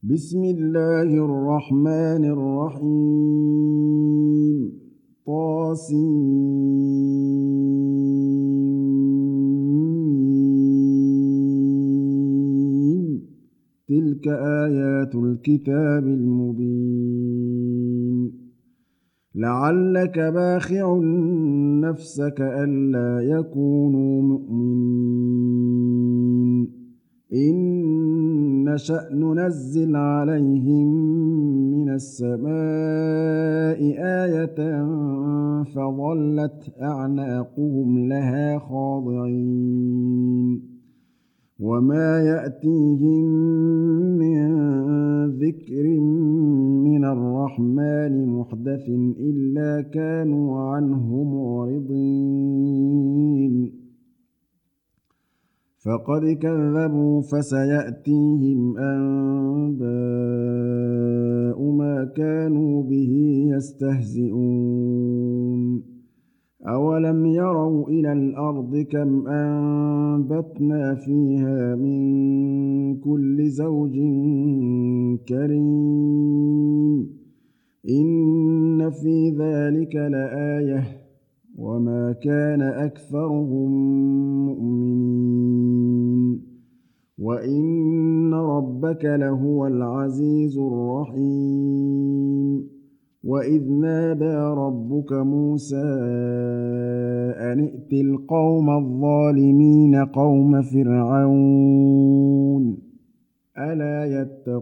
بسم الله الرحمن الرحيم طس. تلك آيات الكتاب المبين. لعلك باخع نفسك ألا يكونوا مؤمنين إن نشأ ننزل عليهم من السماء آية فظلت أعناقهم لها خاضعين وما يأتيهم من ذكر من الرحمن محدث إلا كانوا عنه معرضين فقد كذبوا فسيأتيهم أنباء ما كانوا به يستهزئون أولم يروا إلى الأرض كم أنبتنا فيها من كل زوج كريم إن في ذلك لآية وما كان أكثرهم مؤمنين وإن ربك لهو العزيز الرحيم وإذ نادى ربك موسى أن ائت القوم الظالمين قوم فرعون ألا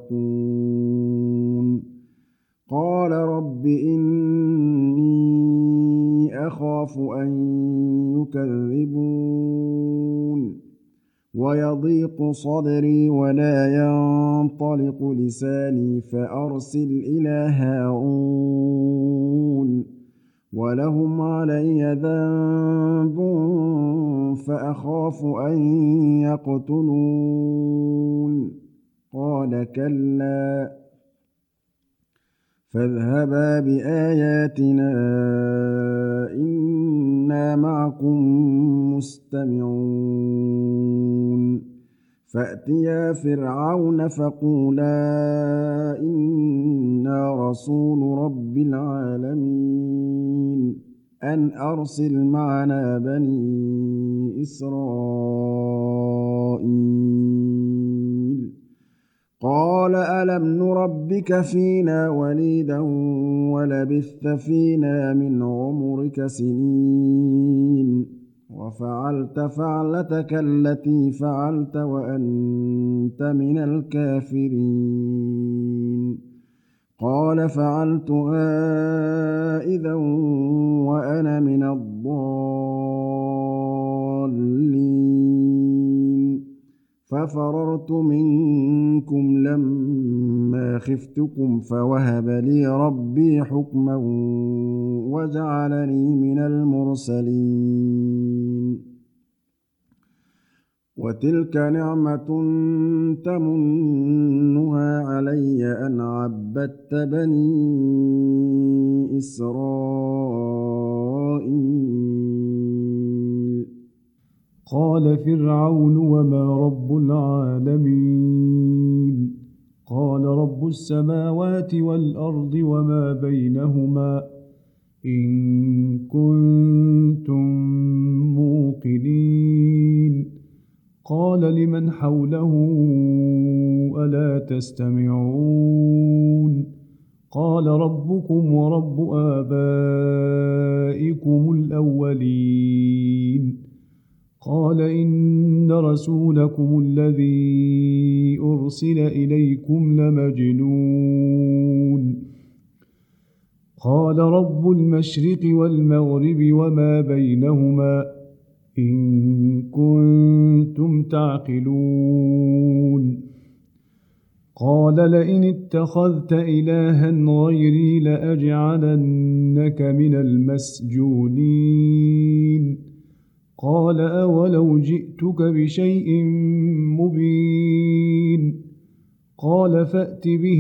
يتقون قال رب إني أخاف أن يكذبون ويضيق صدري ولا ينطلق لساني فأرسل إلى هارون ولهم علي ذنب فأخاف أن يقتلون قال كلا فاذهبا بآياتنا إنا معكم مستمعون فأتيا فرعون فقولا إنا رسول رب العالمين أن أرسل معنا بني إسرائيل قال ألم نربك فينا وليدا ولبثت فينا من عمرك سنين وفعلت فعلتك التي فعلت وأنت من الكافرين قال فعلتها إذا وأنا من الضالين ففررت منكم لما خفتكم فوهب لي ربي حكما وجعلني من المرسلين وتلك نعمة تمنها علي أن عبدت بني إسرائيل قال فرعون وما رب العالمين قال رب السماوات والأرض وما بينهما إن كنتم موقنين قال لمن حوله ألا تستمعون قال ربكم ورب آبائكم الأولين قال إن رسولكم الذي أرسل إليكم لمجنون قال رب المشرق والمغرب وما بينهما إن كنتم تعقلون قال لئن اتخذت إلها غيري لأجعلنك من المسجونين قال أولو جئتك بشيء مبين قال فأت به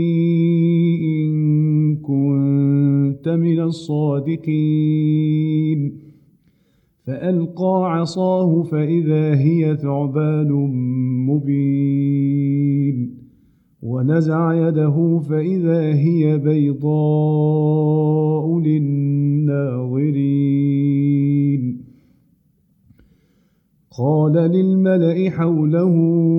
إن كنت من الصادقين فألقى عصاه فإذا هي ثعبان مبين ونزع يده فإذا هي بيضاء للناظرين قال للملأ حوله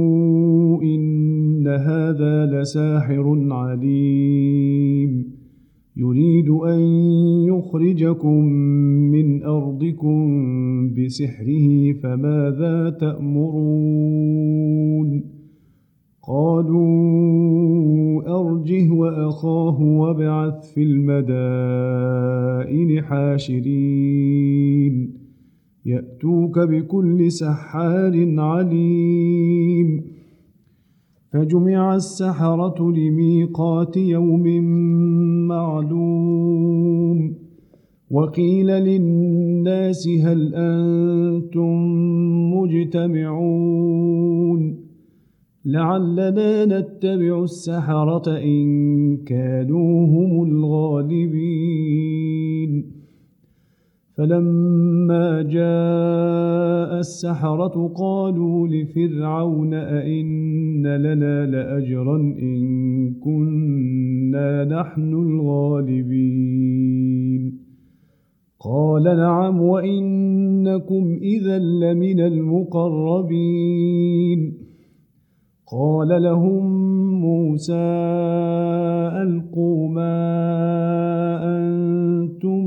إن هذا لساحر عليم يريد أن يخرجكم من أرضكم بسحره فماذا تأمرون قالوا أرجه وأخاه وابعث في المدائن حاشرين يأتوك بكل سحار عليم فجمع السحرة لميقات يوم معلوم وقيل للناس هل أنتم مجتمعون لعلنا نتبع السحرة إن كانوا هم الغالبين فلما جاء السحرة قالوا لفرعون أئن لنا لأجرا إن كنا نحن الغالبين قال نعم وإنكم إذا لمن المقربين قال لهم موسى ألقوا ما أنتم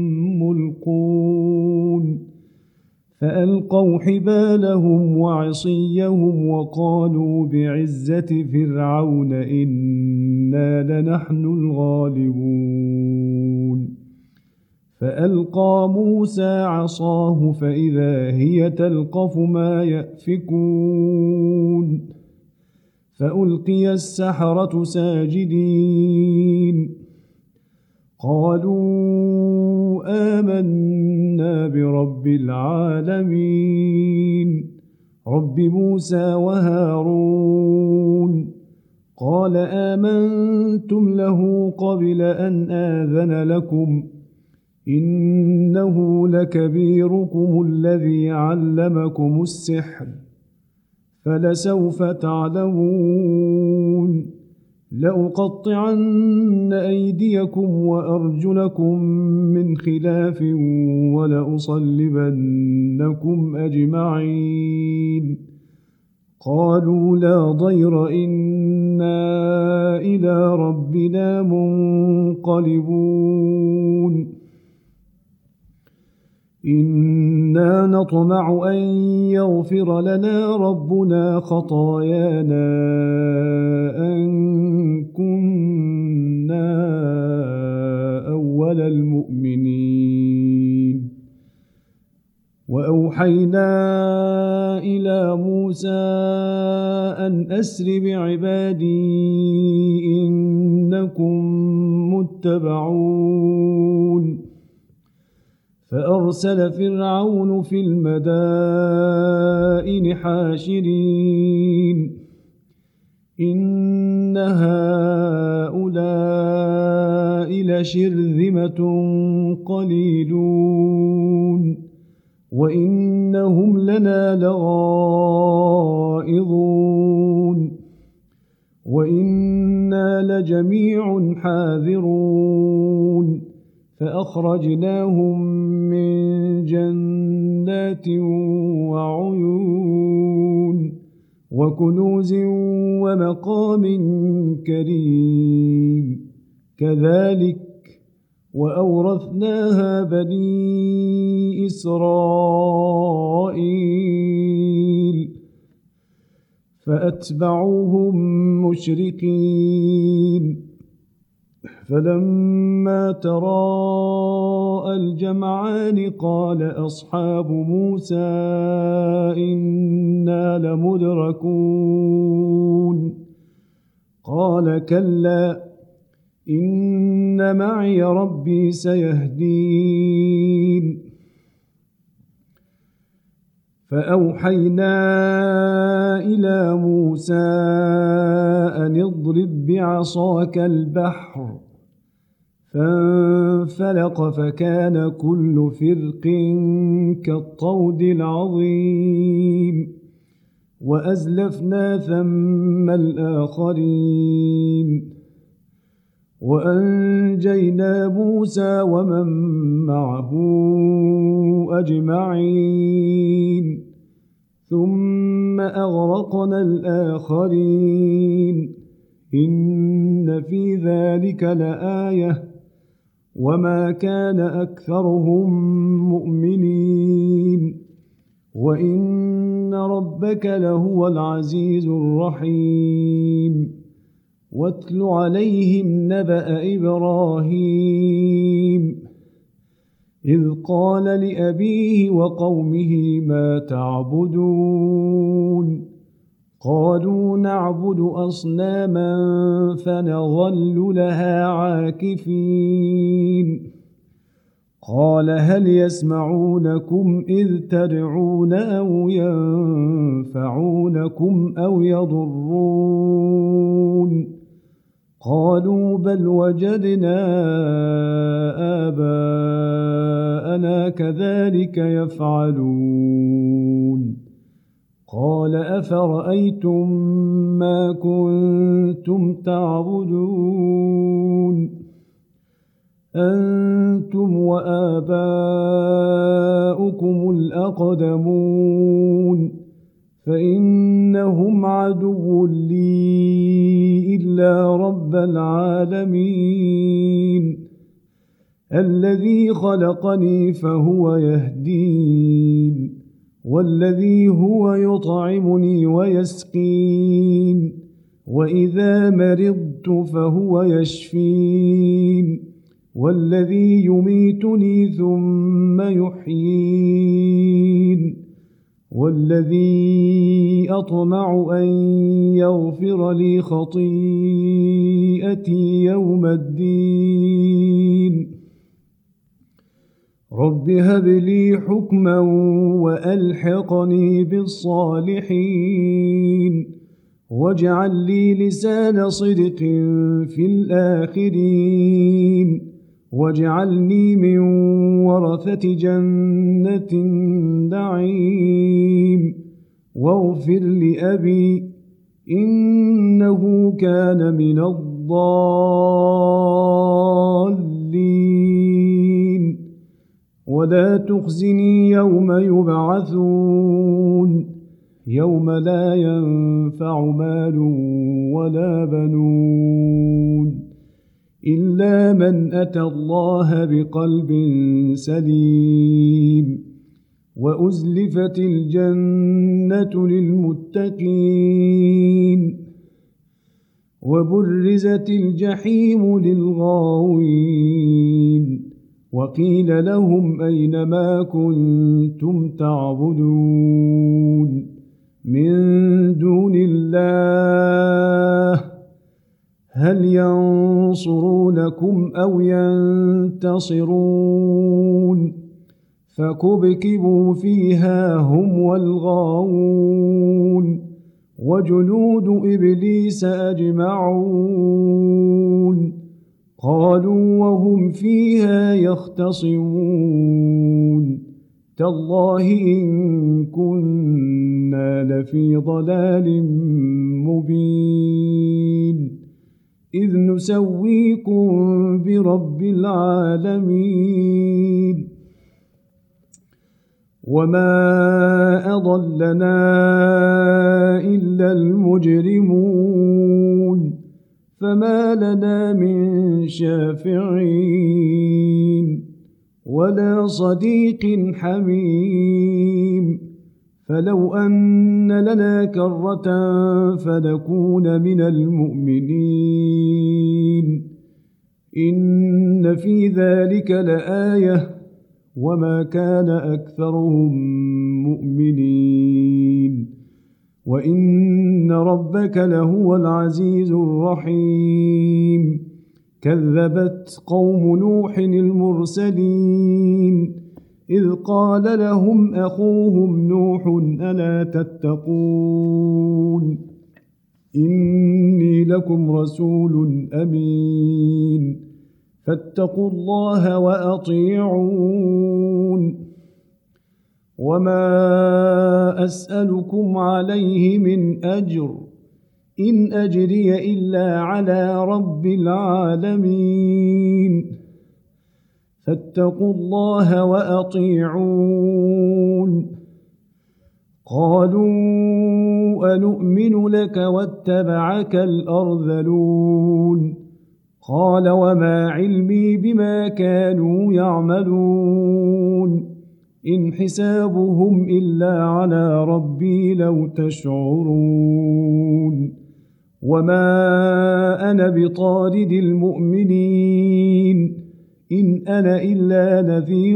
ملقون فألقوا حبالهم وعصيهم وقالوا بعزة فرعون إنا لنحن الغالبون فألقى موسى عصاه فإذا هي تلقف ما يأفكون فألقي السحرة ساجدين قالوا آمنا برب العالمين رب موسى وهارون قال آمنتم له قبل أن آذن لكم إنه لكبيركم الذي علمكم السحر فلسوف تعلمون لأقطعن أيديكم وأرجلكم من خلاف ولأصلبنكم أجمعين قالوا لا ضير إنا إلى ربنا منقلبون إنا نطمع أن يغفر لنا ربنا خطايانا أن كنا أول المؤمنين وأوحينا إلى موسى أن أسر بعبادي إنكم متبعون فأرسل فرعون في المدائن حاشرين إن هؤلاء لشرذمة قليلون وإنهم لنا لغائظون وإنا لجميع حاذرون فأخرجناهم من جنات وعيون وكنوز ومقام كريم كذلك وأورثناها بني إسرائيل فأتبعوهم مشرقين فلما تراءى الجمعان قال أصحاب موسى إنا لمدركون قال كلا إن معي ربي سيهدين فأوحينا إلى موسى أن اضرب بعصاك البحر فانفلق فكان كل فرق كالطود العظيم وأزلفنا ثم الآخرين وأنجينا موسى ومن معه أجمعين ثم أغرقنا الآخرين إن في ذلك لآية وما كان أكثرهم مؤمنين وإن ربك لهو العزيز الرحيم واتل عليهم نبأ إبراهيم إذ قال لأبيه وقومه ما تعبدون قالوا نعبد أصناما فنظل لها عاكفين قال هل يسمعونكم إذ تدعون أو ينفعونكم أو يضرون قالوا بل وجدنا آباءنا كذلك يفعلون قال أفرأيتم ما كنتم تعبدون أنتم وآباؤكم الأقدمون فإنهم عدو لي إلا رب العالمين الذي خلقني فهو يهدين والذي هو يطعمني ويسقين وإذا مرضت فهو يشفين والذي يميتني ثم يحيين والذي أطمع أن يغفر لي خطيئتي يوم الدين رب هب لي حكما وألحقني بالصالحين واجعل لي لسان صدق في الآخرين واجعلني من ورثة جنة النعيم واغفر لأبي إنه كان من الضالين ولا تخزني يوم يبعثون يوم لا ينفع مال ولا بنون إلا من أتى الله بقلب سليم وأزلفت الجنة للمتقين وبرزت الجحيم للغاوين وقيل لهم أين ما كنتم تعبدون من دون الله هل ينصرونكم أو ينتصرون فكبكبوا فيها هم والغاوون وجنود إبليس أجمعون قالوا وهم فيها يختصمون تالله إن كنا لفي ضلال مبين إذ نسويكم برب العالمين وما أضلنا إلا المجرمون فما لنا من شافعين ولا صديق حميم فلو أن لنا كرة فنكون من المؤمنين إن في ذلك لآية وما كان أكثرهم مؤمنين وإن ربك لهو العزيز الرحيم كذبت قوم نوح المرسلين إذ قال لهم أخوهم نوح ألا تتقون إني لكم رسول أمين فاتقوا الله وأطيعون وما أسألكم عليه من أجر إن أجري إلا على رب العالمين فاتقوا الله وأطيعون قالوا أنؤمن لك واتبعك الأرذلون قال وما علمي بما كانوا يعملون إن حسابهم إلا على ربي لو تشعرون وما أنا بطارد المؤمنين إن أنا إلا نذير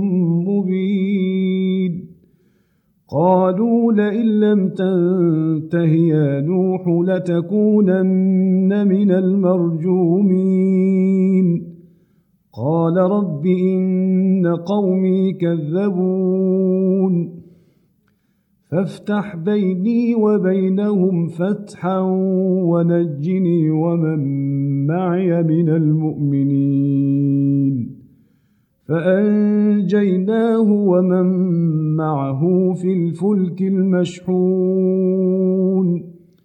مبين قالوا لئن لم تنته يا نوح لتكونن من المرجومين قال رب إن قومي كذبون فافتح بيني وبينهم فتحا ونجني ومن معي من المؤمنين فأنجيناه ومن معه في الفلك المشحون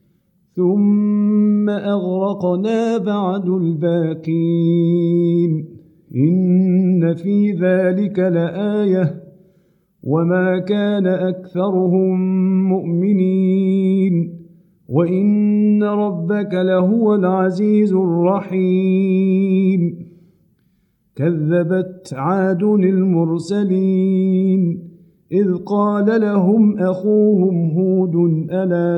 ثم أغرقنا بعد الباقين إن في ذلك لآية وما كان أكثرهم مؤمنين وإن ربك لهو العزيز الرحيم كذبت عاد المرسلين إذ قال لهم أخوهم هود ألا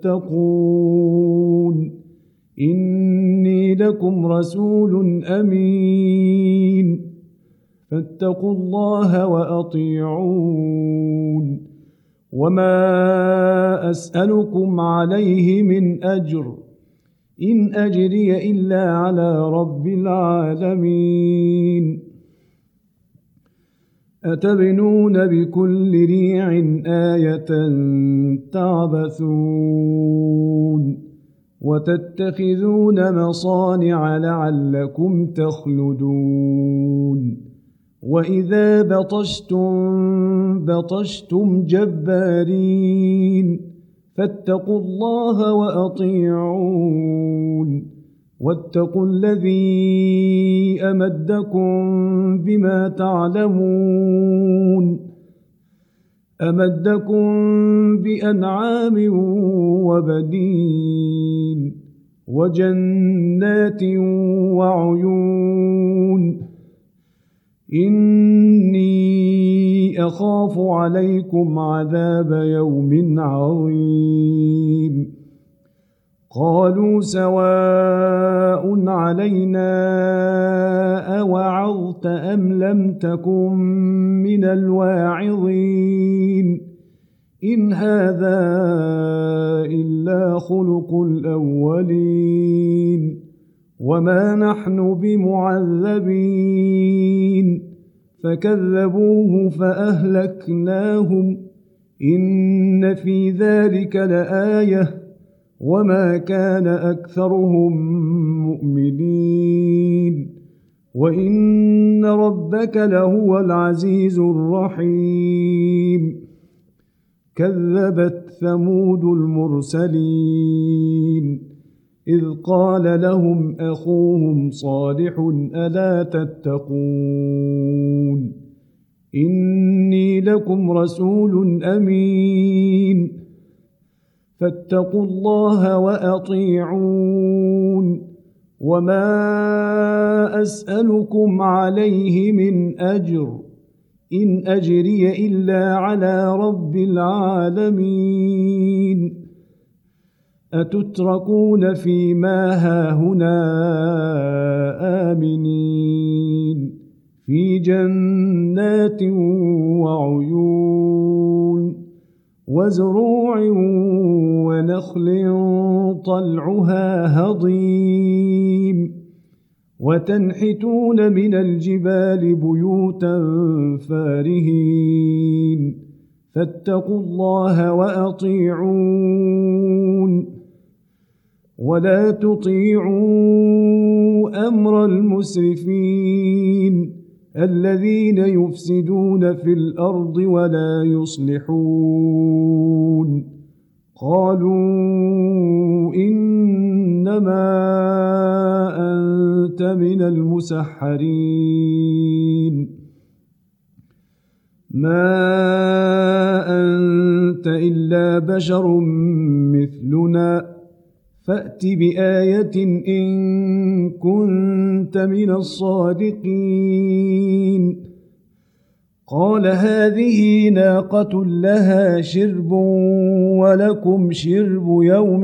تتقون إني لكم رسول أمين فاتقوا الله وأطيعون وما أسألكم عليه من أجر إن أجري إلا على رب العالمين أتبنون بكل ريع آية تعبثون وتتخذون مصانع لعلكم تخلدون وإذا بطشتم جبارين فاتقوا الله وأطيعون واتقوا الذي أمدكم بما تعلمون أمدكم بأنعام وبنين وجنات وعيون إني أخاف عليكم عذاب يوم عظيم قالوا سواء علينا أوعظت أم لم تكن من الواعظين إن هذا إلا خلق الأولين وما نحن بمعذبين فكذبوه فأهلكناهم إن في ذلك لآية وما كان أكثرهم مؤمنين وإن ربك لهو العزيز الرحيم كذبت ثمود المرسلين إذ قال لهم أخوهم صالح ألا تتقون إني لكم رسول أمين فاتقوا الله وأطيعون وما أسألكم عليه من أجر إن أجري إلا على رب العالمين أتتركون فيما هاهنا آمنين في جنات وعيون وزروع ونخل طلعها هضيم وتنحتون من الجبال بيوتا فارهين فاتقوا الله وأطيعون ولا تطيعوا أمر المسرفين الذين يفسدون في الأرض ولا يصلحون قالوا إنما أنت من المسحرين ما أنت إلا بشر مثلنا فأت بآية إن كنت من الصادقين قال هذه ناقة لها شرب ولكم شرب يوم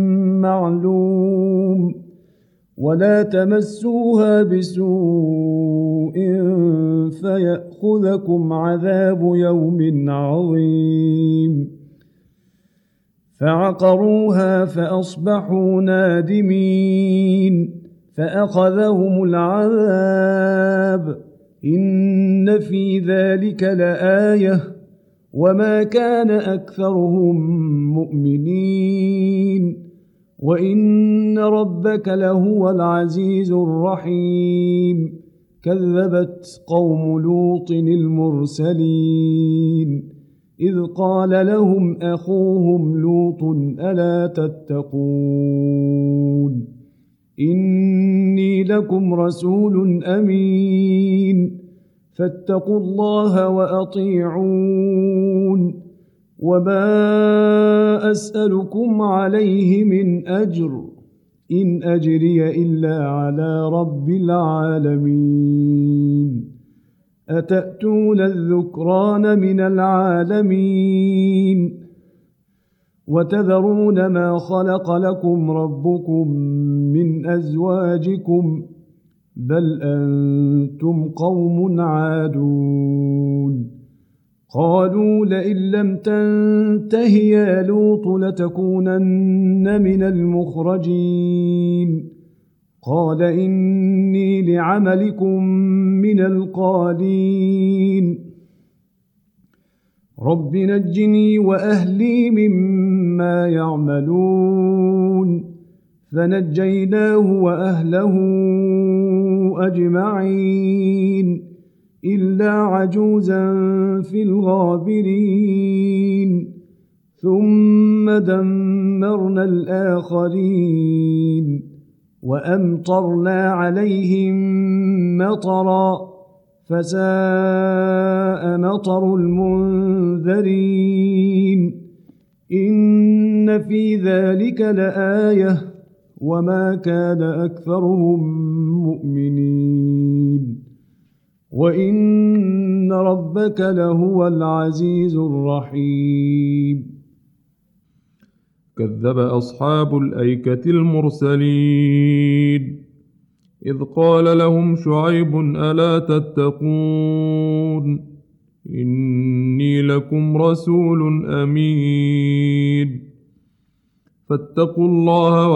معلوم ولا تمسوها بسوء فيأخذكم عذاب يوم عظيم فعقروها فأصبحوا نادمين فأخذهم العذاب إن في ذلك لآية وما كان أكثرهم مؤمنين وإن ربك لهو العزيز الرحيم كذبت قوم لوط المرسلين إذ قال لهم أخوهم لوط ألا تتقون إني لكم رسول أمين فاتقوا الله وأطيعون وما أسألكم عليه من أجر إن أجري إلا على رب العالمين أتأتون الذكران من العالمين وتذرون ما خلق لكم ربكم من أزواجكم بل أنتم قوم عادون قالوا لئن لم تنته يا لوط لتكونن من المخرجين قال إني لعملكم من القالين رب نجني وأهلي مما يعملون فنجيناه وأهله أجمعين إلا عجوزا في الغابرين ثم دمرنا الآخرين وأمطرنا عليهم مطرا فساء مطر المنذرين إن في ذلك لآية وما كان أكثرهم مؤمنين وإن ربك لهو العزيز الرحيم كذب أصحاب الأيكة المرسلين إذ قال لهم شعيب ألا تتقون إني لكم رسول أمين فاتقوا الله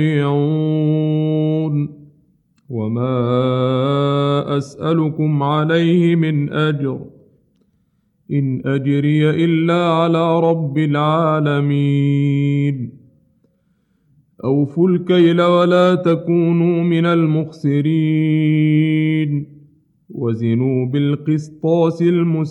وأطيعون وما أسألكم عليه من أجر إن أجري إلا على رب العالمين أوفوا الكيل ولا تكونوا من المخسرين وزنوا بالقسطاس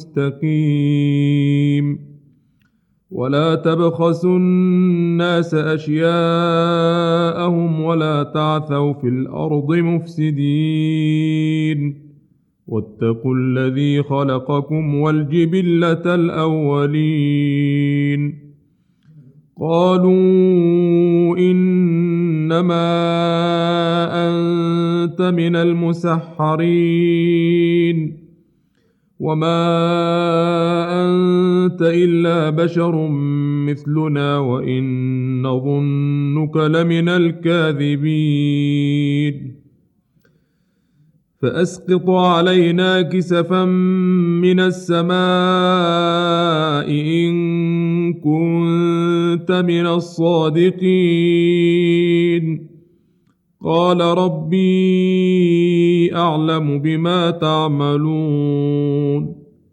المستقيم ولا تبخسوا الناس أشياءهم ولا تعثوا في الأرض مفسدين واتقوا الذي خلقكم والجبلة الأولين قالوا إنما أنت من المسحرين وما أنت إلا بشر مثلنا وإن نظنك لمن الكاذبين فأسقط علينا كسفا من السماء إن كنت من الصادقين قال ربي أعلم بما تعملون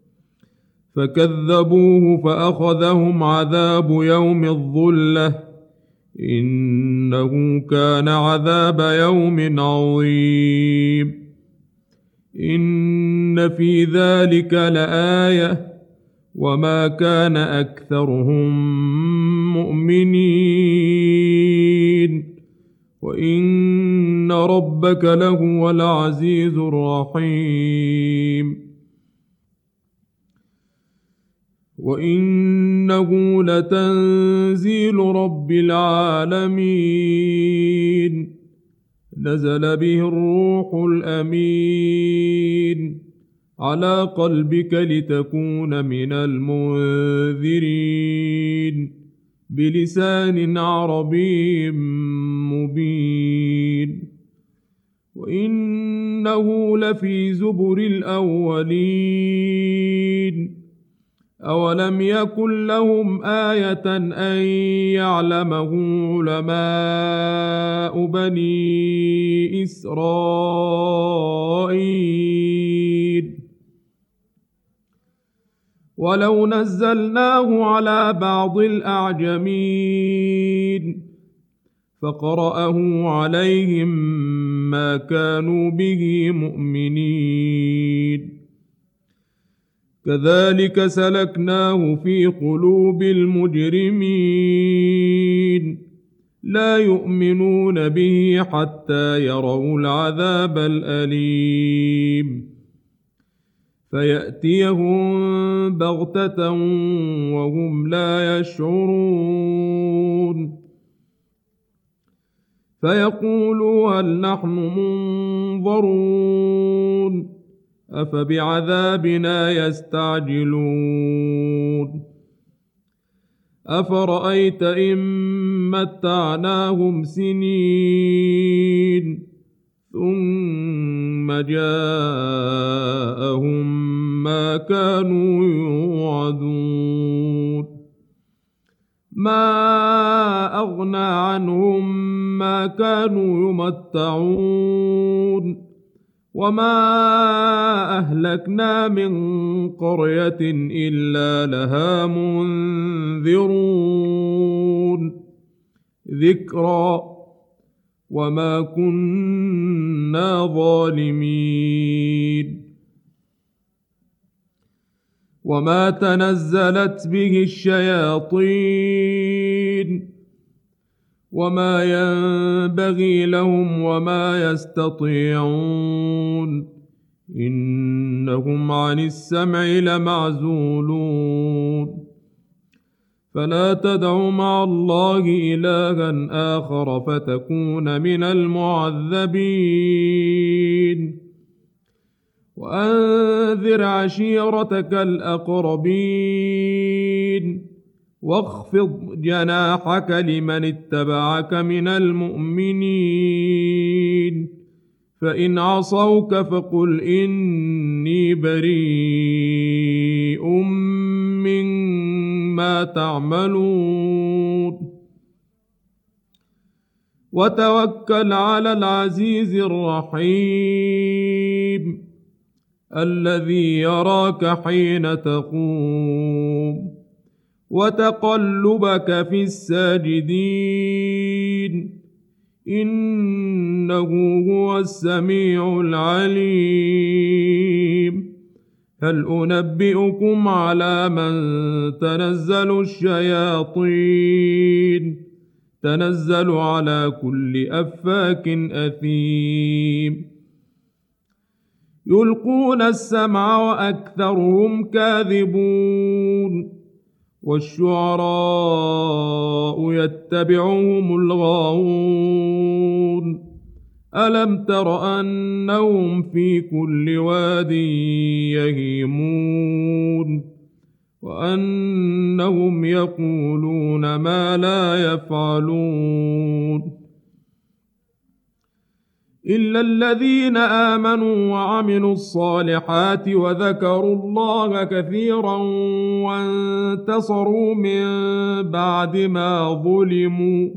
فكذبوه فأخذهم عذاب يوم الظلة إنه كان عذاب يوم عظيم إن إن في ذلك لآية وما كان أكثرهم مؤمنين وإن ربك لهو العزيز الرحيم وإنه لتنزيل رب العالمين نزل به الروح الأمين على قلبك لتكون من المنذرين بلسان عربي مبين وإنه لفي زبر الأولين أولم يكن لهم آية أن يعلمه علماء بني إسرائيل ولو نزلناه على بعض الأعجمين فقرأه عليهم ما كانوا به مؤمنين كذلك سلكناه في قلوب المجرمين لا يؤمنون به حتى يروا العذاب الأليم فيأتيهم بغتة وهم لا يشعرون فيقولوا هل نحن منظرون أفبعذابنا يستعجلون أفرأيت إن متعناهم سنين ثم جاءهم ما كانوا يوعدون ما أغنى عنهم ما كانوا يمتعون وما أهلكنا من قرية إلا لها منذرون ذكرى وما كنا ظالمين وما تنزلت به الشياطين وما ينبغي لهم وما يستطيعون إنهم عن السمع لمعزولون فلا تدع مع الله إلها آخر فتكون من المعذبين وأنذر عشيرتك الأقربين واخفض جناحك لمن اتبعك من المؤمنين فإن عصوك فقل إني بريء مما تعملون وتوكل على العزيز الرحيم الذي يراك حين تقوم وتقلبك في الساجدين إنه هو السميع العليم هل أنبئكم على من تنزل الشياطين تنزل على كل أفاك أثيم يلقون السمع وأكثرهم كاذبون والشعراء يتبعهم الغاوون ألم تر أنهم في كل واد يهيمون وأنهم يقولون ما لا يفعلون إلا الذين آمنوا وعملوا الصالحات وذكروا الله كثيرا وانتصروا من بعد ما ظلموا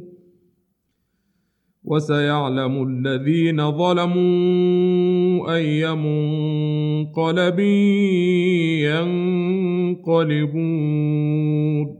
وسيعلم الذين ظلموا أي منقلب ينقلبون